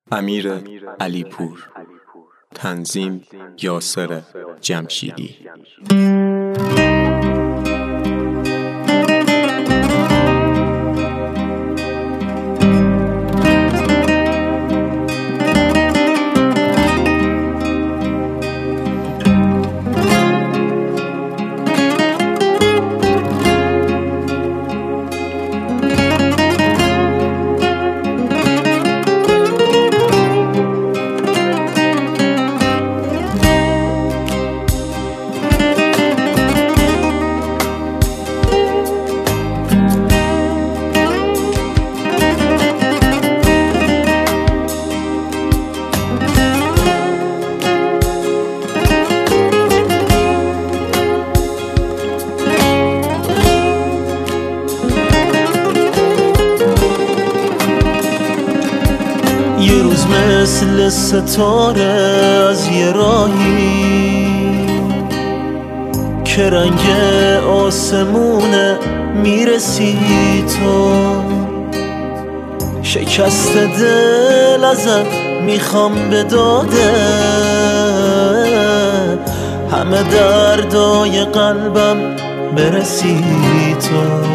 امیر علیپور. تنظیم یاسر جمشیدی. یه روز مثل ستاره از یه راهی که رنگ آسمونه میرسی تو، شکست دل ازت میخوام به داده، همه دردای قلبم برسی تو.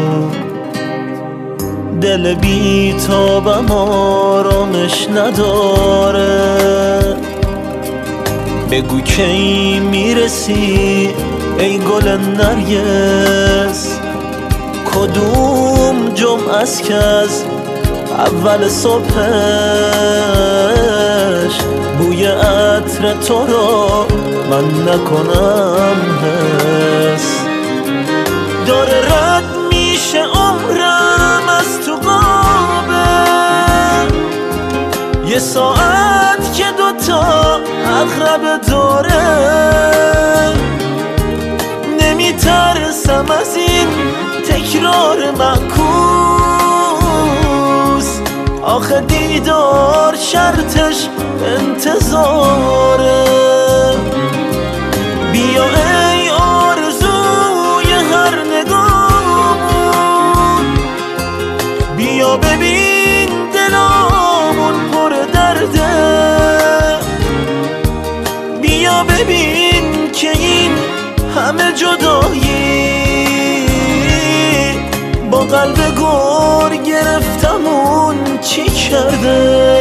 دل بی تابم آرامش نداره، بگو کی میرسی ای گل نرگس، کدوم جمعه است که از اول صبحش بوی عطر تو رو من نکنم حس. داره رد میشه عمرم از تو قابه، یه ساعت که دوتا عقرب داره، نمیترسم از این تکرار معکوس، آخه دیدار شرطش انتظاره. بیا ای آرزوی هر نگاهمون، بیا ببین دلامون پر درده، بیا ببین که این همه جدایی با قلب گور گرفتمون چی کرده.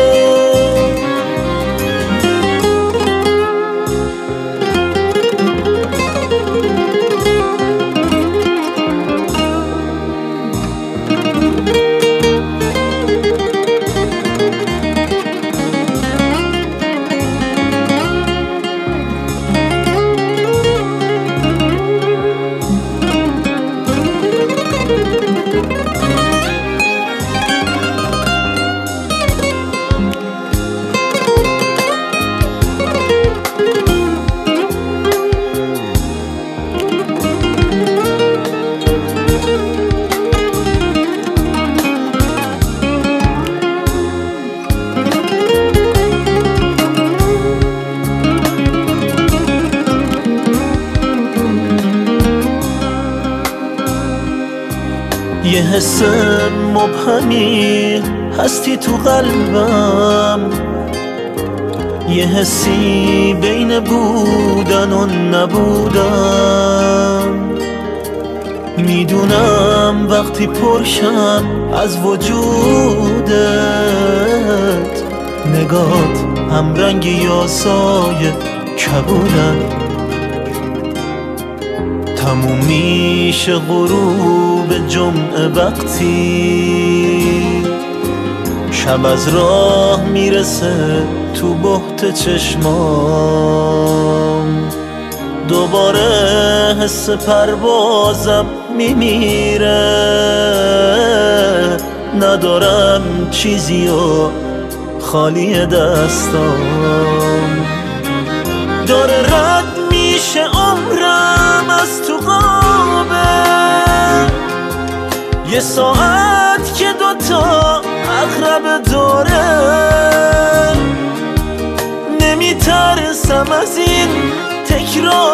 یه حس مبهمی هستی تو قلبم، یه حسی بین بودن و نبودن، میدونم وقتی پرشم از وجودت، نگات هم رنگ یاسای کبودن. تموم میشه غروب جمعه وقتی شب از راه میرسه تو بهت چشمام، دوباره حس پروازم میمیره، ندارم چیزی و خالی دستام. داره رد میشه عمرم از تو قابه، یه ساعت که دوتا عقرب داره، نمیترسم از این تکرار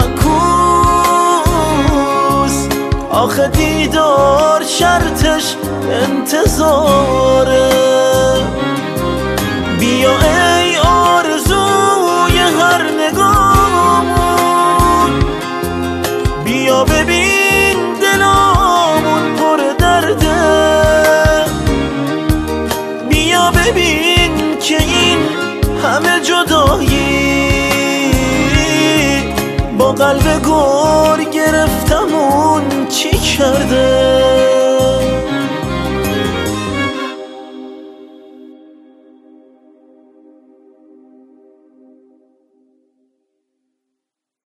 معکوس، آخه دیدار شرطش انتظاره. بیا ببین دلامون پر درده، بیا ببین که این همه جدایی با قلب گور گرفتمون چی کرده.